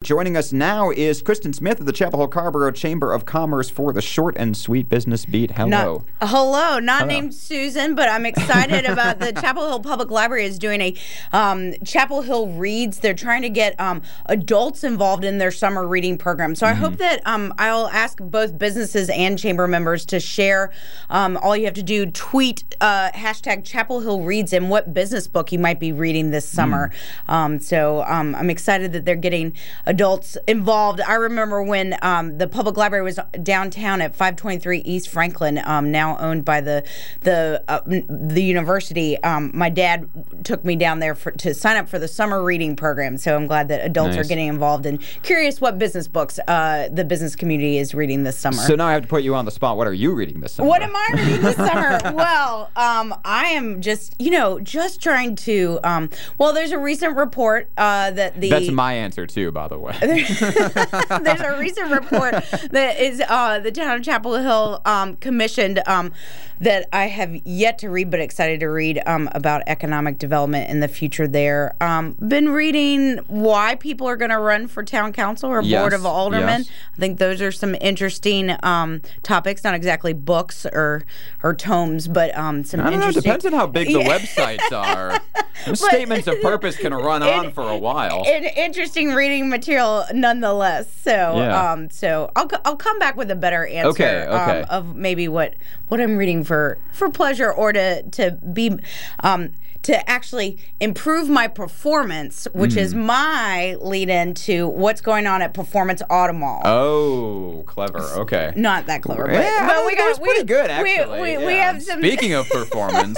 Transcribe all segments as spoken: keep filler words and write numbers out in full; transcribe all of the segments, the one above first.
Joining us now is Kristen Smith of the Chapel Hill Carrboro Chamber of Commerce for the Short and Sweet Business Beat. Hello. Not, hello. Not hello. named Susan, but I'm excited about the Chapel Hill Public Library is doing a um, Chapel Hill Reads. They're trying to get um, adults involved in their summer reading program. So I Mm-hmm. hope that um, I'll ask both businesses and chamber members to share. Um, all you have to do, tweet uh, hashtag Chapel Hill Reads and what business book you might be reading this summer. Mm. Um, so um, I'm excited that they're getting adults involved. I remember when um, the public library was downtown at five twenty-three East Franklin, um, now owned by the the uh, the university. Um, my dad took me down there for, to sign up for the summer reading program. So I'm glad that adults nice. are getting involved and curious what business books uh, the business community is reading this summer. So now I have to put you on the spot. What are you reading this summer? What am I reading this summer? Well, um, I am just, you know, just trying to. Um, well, there's a recent report uh, that the. That's my answer too, by the way. There's a recent report that is uh, the town of Chapel Hill um, commissioned um, that I have yet to read, but excited to read um, about economic development in the future there. Um, been reading why people are going to run for town council or yes, board of aldermen. yes. I think those are some interesting um, topics, not exactly books or or tomes, but um, some I don't know. It interesting. depends on how big the Yeah. websites are. Those statements of purpose can run on It- for a while. An interesting reading material, nonetheless. So, Yeah. um, so I'll I'll come back with a better answer. Okay, okay. Um, of maybe what what I'm reading for for pleasure or to to be um to actually improve my performance, which is my lead into what's going on at Performance Auto Mall. Oh, clever. Okay. Not that clever, but, Yeah, but we that got was pretty we, good, we- actually. We, we, Yeah. have some. Speaking of performance,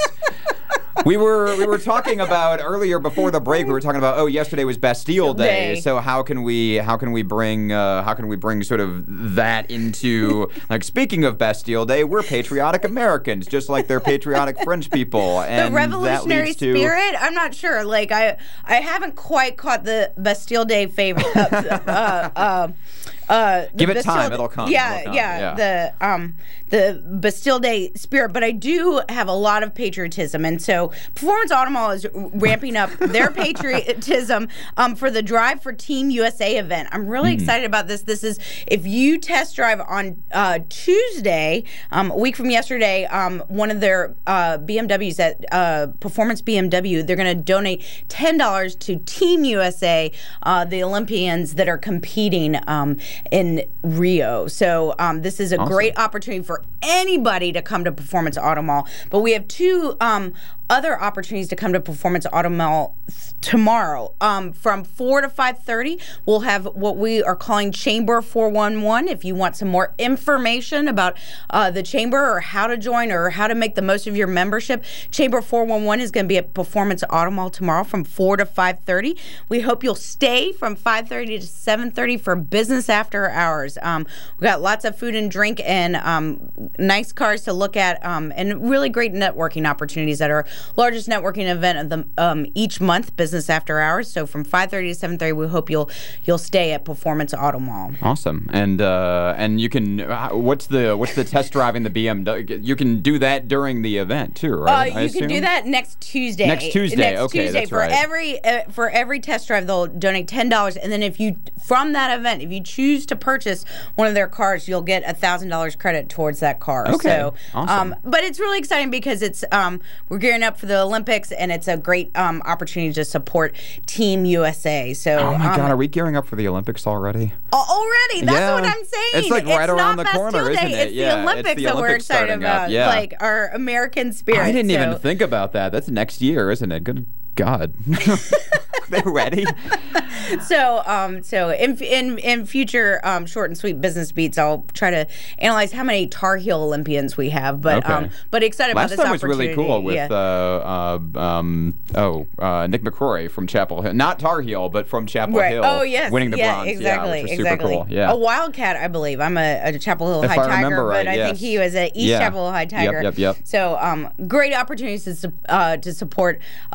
we were we were talking about earlier before the break. We were talking about oh, yesterday was Bastille Day. Day. So how can we how can we bring uh, how can we bring sort of that into like speaking of Bastille Day, we're patriotic Americans, just like they're patriotic French people, and the revolutionary that leads to, spirit. I'm not sure. Like I, I haven't quite caught the Bastille Day favor. Uh, uh, uh, uh, the Give it Bastille- time, it'll come, Yeah, it'll come, yeah, yeah. The um, the Bastille Day spirit. But I do have a lot of patriotism, and so Performance Auto Mall is ramping up their patriotism um, for the Drive for Team U S A event. I'm really Mm-hmm. excited about this. This is if you test drive on uh, Tuesday, um, a week from yesterday, um, one of their uh, B M Ws at uh, Performance B M W, they're going to donate ten dollars to Team U S A, uh, the Olympians that are competing um, in Rio. So um, this is a Awesome. great opportunity for anybody to come to Performance Auto Mall. But we have two um, other opportunities to come to Performance Auto Mall th- tomorrow. Um, from four to five thirty, we'll have what we are calling Chamber four one one. If you want some more information about uh, the Chamber or how to join or how to make the most of your membership, Chamber four one one is going to be at Performance Auto Mall tomorrow from four to five thirty. We hope you'll stay from five thirty to seven thirty for business after hours. Um, we've got lots of food and drink and um, nice cars to look at um, and really great networking opportunities at our largest networking event of the um, each month, business after hours. So from five thirty to seven thirty, we hope you'll you'll stay at Performance Auto Mall. Awesome, and uh, and you can uh, what's the what's the test driving the B M W? You can do that during the event too, right? Uh, I you can do assume? that next Tuesday. Next Tuesday, Next okay, Tuesday that's for right. every uh, for every test drive, they'll donate ten dollars, and then if you from that event, if you choose to purchase one of their cars, you'll get a thousand dollars credit towards that car. Okay, So, awesome. um, but it's really exciting because it's um, we're gearing up for the Olympics, and it's a great um, opportunity to support Team U S A. So, Oh my um, God, are we gearing up for the Olympics already? already, that's Yeah. what I'm saying. It's like right around not the corner, Bastille isn't Day, it? It's Yeah, the it's Olympics the that we're Olympics excited starting up, about, yeah. like our American spirit. I didn't even So- think about that. That's next year, isn't it? Good God. They're ready. So, um, so in in in future um, short and sweet business beats, I'll try to analyze how many Tar Heel Olympians we have. But Okay. um, but excited Last about this time was really opportunity. cool with Yeah. uh, uh, um, oh uh, Nick McCrory from Chapel Hill, not Tar Heel, but from Chapel Right. Hill. Oh yes. winning the yeah, bronze. Exactly. yeah, which was exactly. super cool. Yeah. A Wildcat, I believe. I'm a, a Chapel Hill If High I Tiger, remember right, but I yes. think he was an East Yeah. Chapel Hill High Yep, Tiger. yep, yep. So um, great opportunities to su- uh, to support uh, local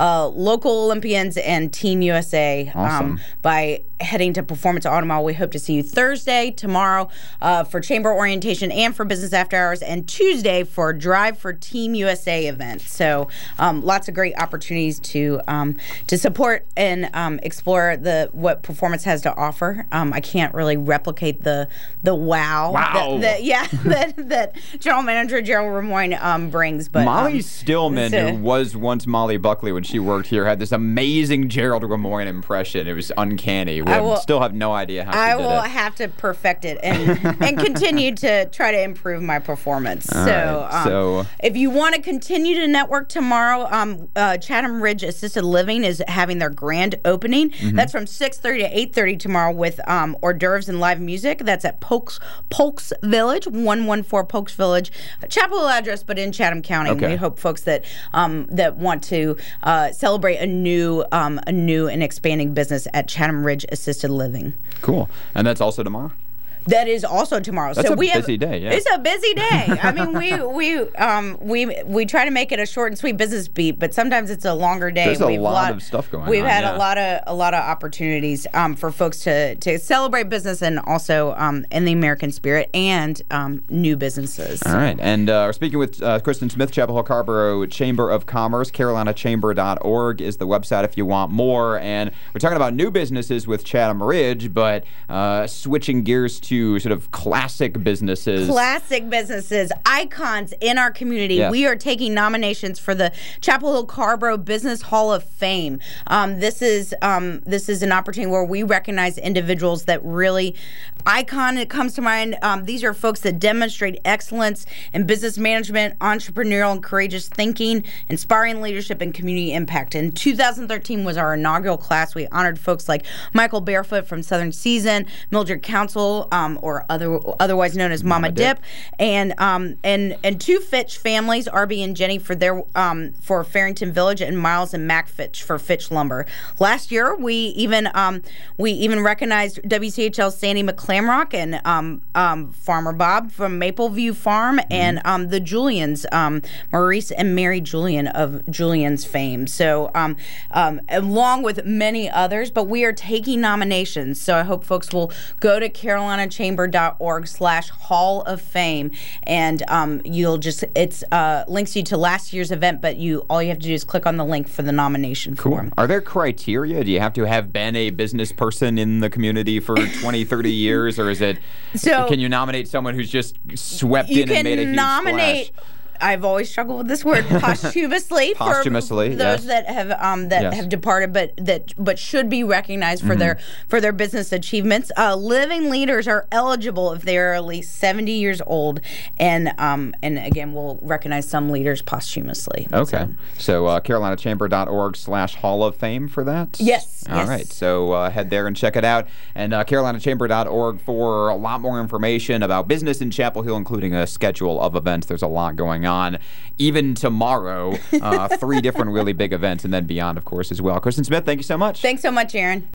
local Olympians and Team U S A Awesome. um, by heading to Performance Automall. We hope to see you Thursday, tomorrow uh, for chamber orientation and for business after hours, and Tuesday for Drive for Team U S A event. So um, lots of great opportunities to um, to support and um, explore the what Performance has to offer. Um, I can't really replicate the the wow, Wow. that, that, yeah, that, that General Manager Gerald Remoyne um, brings. But Molly um, Stillman, so- who was once Molly Buckley when she worked here, had this amazing Gerald Remoyne impression. It was uncanny. We I have, will- still have no idea how she I did will it. have to perfect it and and continue to try to improve my performance. All so, right, um, so- if you want to continue to network tomorrow, um, uh, Chatham Ridge Assisted Living is having their grand opening. Mm-hmm. That's from six thirty to eight thirty tomorrow with um, hors d'oeuvres and live music. That's at Polk's Polk's Village, one one four Polk's Village, Chapel Hill address, but in Chatham County. Okay. We hope folks that um, that want to uh, celebrate a new um, a new and expanding business at Chatham Ridge Assisted Living. Cool. And that's also tomorrow? That is also tomorrow. That's so a we busy have, day, yeah. It's a busy day. I mean, we we um we we try to make it a short and sweet business beat, but sometimes it's a longer day. There's a We've lot of stuff going We've on, had yeah. a lot of a lot of opportunities um, for folks to to celebrate business and also um, in the American spirit and um, new businesses. All right. And uh, we're speaking with uh, Kristen Smith, Chapel Hill Carrboro Chamber of Commerce. Carolina Chamber dot org is the website if you want more. And we're talking about new businesses with Chatham Ridge, but uh, switching gears to sort of classic businesses. Classic businesses, icons in our community. Yes. We are taking nominations for the Chapel Hill Carrboro Business Hall of Fame. Um, this is um, this is an opportunity where we recognize individuals that really icon. It comes to mind. Um, these are folks that demonstrate excellence in business management, entrepreneurial and courageous thinking, inspiring leadership, and community impact. And two thousand thirteen was our inaugural class. We honored folks like Michael Barefoot from Southern Season, Mildred Council, um, or other otherwise known as Mama, Mama Dip, Dip. and um, and and two Fitch families, Arby and Jenny, for their um, for Farrington Village, and Miles and Mac Fitch for Fitch Lumber. Last year, we even um, we even recognized W C H L's Sandy McClamrock and um, um, Farmer Bob from Mapleview Farm, Mm-hmm. and um, the Julians, um, Maurice and Mary Julian of Julian's fame. So um, um, along with many others, but we are taking nominations. So I hope folks will go to Carolina Chamber dot org slash Hall of Fame, and um, you'll just it's uh, links you to last year's event, but you all you have to do is click on the link for the nomination form. Are there criteria? Do you have to have been a business person in the community for twenty, thirty years, or is it, So- can you nominate someone who's just swept You in and made a can huge nominate. splash? I've always struggled with this word posthumously. Posthumously, for those yes. that have um, that Yes. have departed, but that but should be recognized for their for their business achievements. Uh, living leaders are eligible if they are at least seventy years old, and um, and again, we'll recognize some leaders posthumously. Okay. So- So, uh, Carolina Chamber dot org slash Hall of Fame for that? Yes, All yes. right. So uh, head there and check it out. And uh, Carolina Chamber dot org for a lot more information about business in Chapel Hill, including a schedule of events. There's a lot going on. Even tomorrow, uh, three different really big events, and then beyond, of course, as well. Kristen Smith, thank you so much. Thanks so much, Aaron.